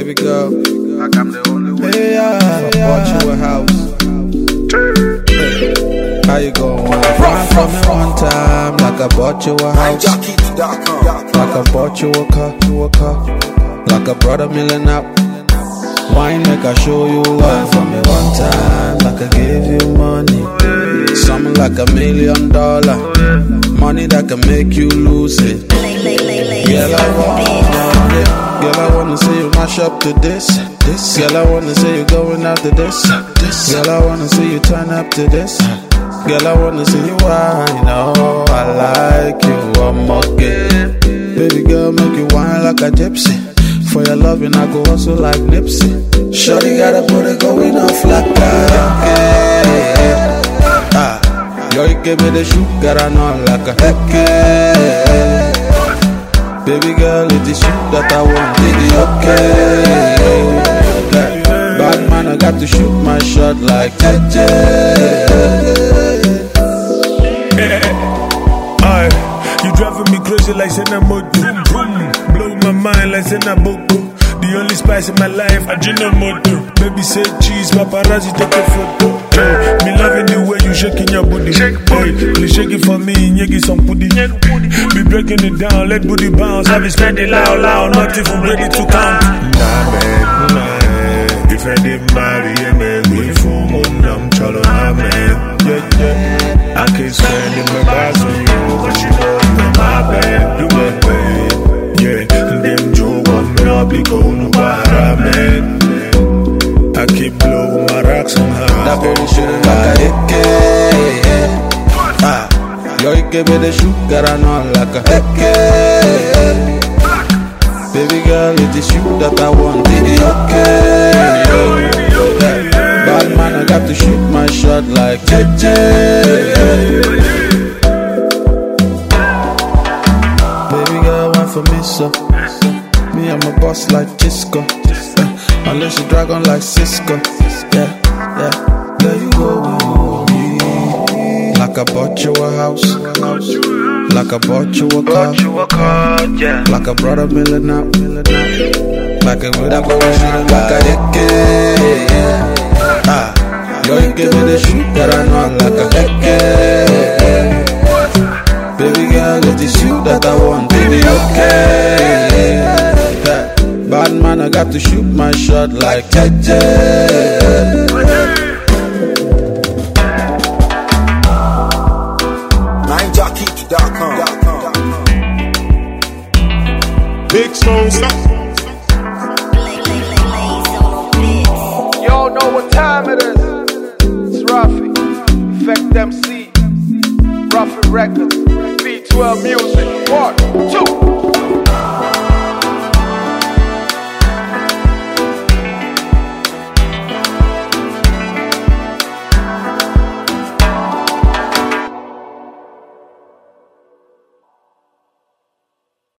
Baby girl, like I'm the only one. hey, I bought you a house. Hey, how you going? Run from me one time, like I bought you a house. Like I bought you a car. Like I brought $1 million up. Wine make I show you love from me one time, like I gave you money. Something like $1 million. Money that can make you lose it. Girl, I want it. Girl, I wanna see you mash up to this. Girl, I wanna see you going after this. Girl, I wanna see you turn up to this. Girl, I wanna see you wine. Oh, I like you, I'm okay. Baby girl, make you wine like a gypsy. For your loving, I go hustle like Nipsey. Shorty gotta put it going off like that. Yo, you give me the sugar, I know like a okay. Baby girl, it is you that I want, baby, okay. Bad man, I got to shoot my shot like JJ. You driving me crazy like Senamoto. Blow my mind like Senaboko. The only spice in my life, Ajinomoto. Baby say cheese, paparazzi take a photo. Hey, me loving the way you shaking your booty. Hey, please shake it for me, nyegi some putty. Be breaking it down, let booty bounce. I be spending loud, not even ready to count. Nah, man, if I didn't marry you, man, we full moon, I'm cholo, nah, man. Yeah, I can't spend in my bars on you, but you know you're my bad, you my bad. Yeah, them Joe want me up, be going to Bahra, man. I keep blowing my rocks on her. That body shooting like a AK. Yo, you give me the sugar, I know like a AK. Baby girl, it is you that I want, baby, okay. Bad man, I got to shoot my shot like JJ. Baby girl, wine for me, so me, I'm a boss like Cisco. Unless you drag on like Cisco. Yeah, there you go. Like I bought you a house. Like I bought you a car. Like I brought $1 million up. Like I would have been shooting like a AK. Yo, you give me the sugar, I know like a AK. Baby girl, it is you that I want, baby, okay. Bad man, I got to shoot my shot like JJ. Big Smoke. Y'all know what time it is. It's Ruffy, Effect MC, Ruffy Records, B12 Music. 1, 2.